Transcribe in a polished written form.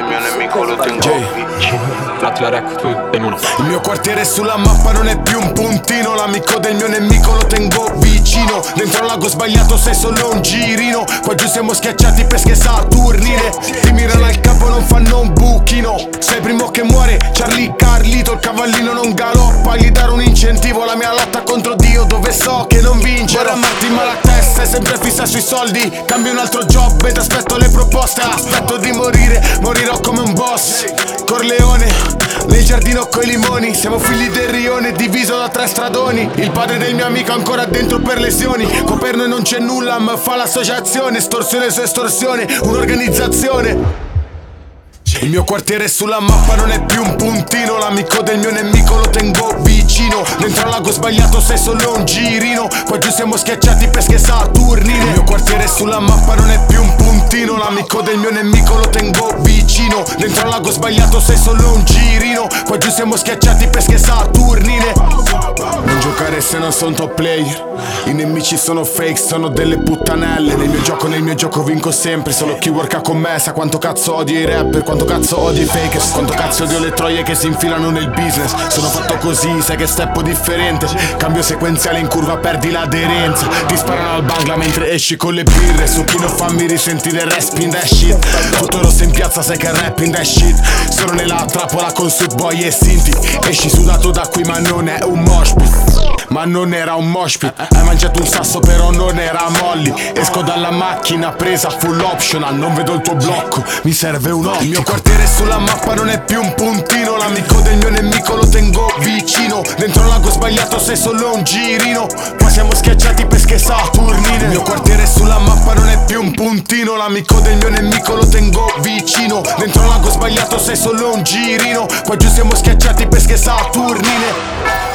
mio nemico lo tengo vicino. Il mio quartiere sulla mappa non è più un puntino, l'amico del mio nemico lo tengo vicino. Dentro al lago sbagliato sei solo un girino, qua giù siamo schiacciati pesche saturnine. Ti mirano al capo non fanno un buchino, sei il primo che muore, Charlie Carlito. Il cavallino non galoppa, gli dare un incentivo alla mia lotta contro Dio, dove so che non vincerò. Ora Martin Malatesta è sempre fissa sui soldi, cambio un altro job ed aspetto le proposte. Aspetto di morire, morirò come un boss Corleone, nel giardino coi limoni. Siamo figli del rione, diviso da 3 stradoni. Il padre del mio amico ancora dentro per lesioni. Coperno e non c'è nulla, ma fa l'associazione. Estorsione su estorsione, un'organizzazione. Il mio quartiere sulla mappa non è più un puntino, l'amico del mio nemico lo tengo vicino. Dentro al lago sbagliato sei solo un girino, qua giù siamo schiacciati pesche saturnine. Il mio quartiere sulla mappa non è più un puntino, l'amico del mio nemico lo tengo vicino. Dentro al lago sbagliato sei solo un girino, qua giù siamo schiacciati pesche saturnine. Non giocare se non sono top player, i nemici sono fake, sono delle puttanelle. Nel mio gioco vinco sempre, solo chi worka con me sa quanto cazzo odio i rapper, quanto cazzo odio i fakers, quanto cazzo odio le troie che si infilano nel business. Sono fatto così, sai che steppo differente, cambio sequenziale in curva perdi l'aderenza. Ti sparano al bangla mentre esci con le birre, su chi non fammi risentire rap in that shit. Tutto rosso in piazza sai che rap in that shit. Sono nella trappola con Sweet Boy e Sinti, esci sudato da qui ma non è un mosh pit, ma non era un mosh pit. Hai mangiato un sasso però non era molly. Esco dalla macchina presa full optional, non vedo il tuo blocco, mi serve un occhio. Il mio quartiere sulla mappa non è più un puntino, l'amico del mio nemico lo tengo vicino. Dentro al lago sbagliato sei solo un girino, qua siamo schiacciati pesche saturnine. Il mio quartiere sulla mappa non è più un puntino, l'amico del mio nemico lo tengo vicino. Dentro al lago sbagliato sei solo un girino, qua giù siamo schiacciati pesche saturnine.